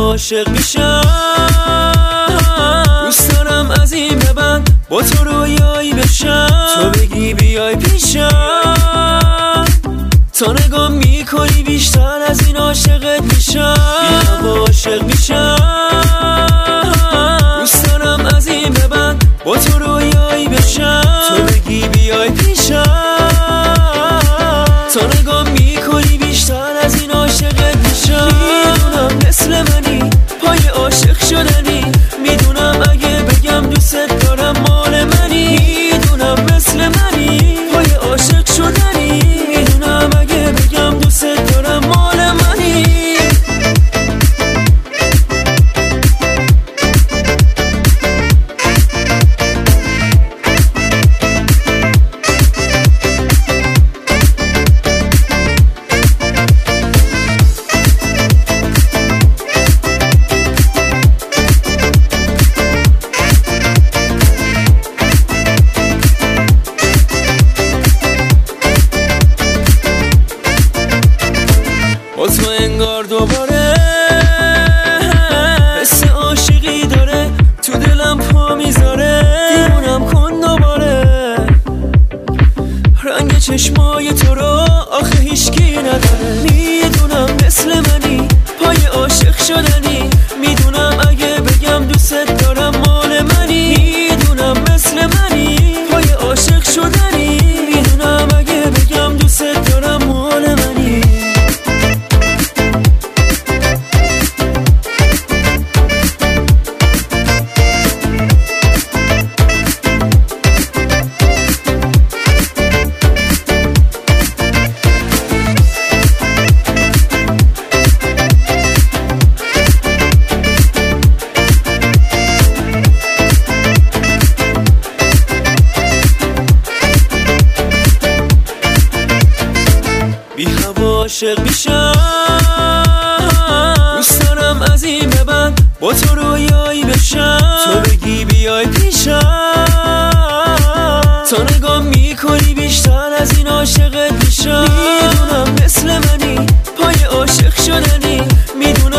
عاشق میشم، دوست دارم از این به بعد با تو رویایی بشم، تو بگی بیای پیشم، تا نگاه میکنی بیشتر از این عاشقت میشم، بی هوا عاشق میشم، دوست دارم از این به بعد با تو رویایی بشم، تو بگی بیای پیشم، تا نگاه میکنی بیشتر از این عاشقت میشم. میدونم مثل منی پای عاشق شدنی، میدونم اگه بگم دوست دارم مال منی، میدونم مثل منی پای عاشق شدنی، میدونم اگه بگم دوست دارم مال منی. با تو انگار دوباره حس عاشقی داره، تو دلم پا میذاره، دیوونم کن دوباره، رنگ چشمای تو رو آخه هیچکی نداره، میدونم مثل منی پای عاشق شدنی، میدونم اگه بگم دوست دارم مال منی، میدونم مثل منی پای عاشق شدنی، میدونم اگه بگم دوست دارم مال منی. بی هوا عاشق میشم، دوست دارم از این به بعد با تو رویایی بشم، تو بگی بیای پیشم، تا نگاه میکنی بیشتر از این عاشقت میشم، میدونم مثل منی پای عاشق شدنی، میدونم